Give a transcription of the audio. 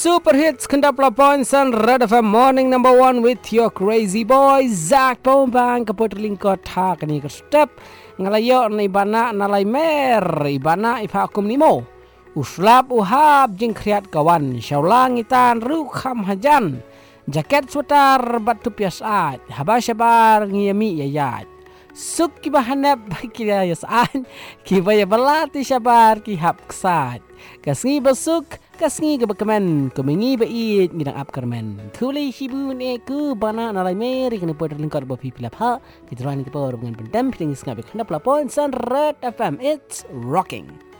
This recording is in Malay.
Super hits kendap laponsan Red FM morning number 1 with your crazy boy Zach Pombang kapot lingkot ha kani ke step ngalayo ni bana nalai mer ibana ifakum nimo uslap uhab jing kriat kawan syaulang itan ru kham hajan jaket sweater batu piasat habashabar ngiyami yayat suk ki bahanap kira yasan ki baya balati syabar ki hap ksat kasngi basuk kasngi ke bakaman kumingi bait ngidang ap karman kuli hibu ne ku bana nalai meri kena pod lingkar bo pipilap ha kitran ke por dengan pendam ping ngap kena plapon san Red FM it's rocking.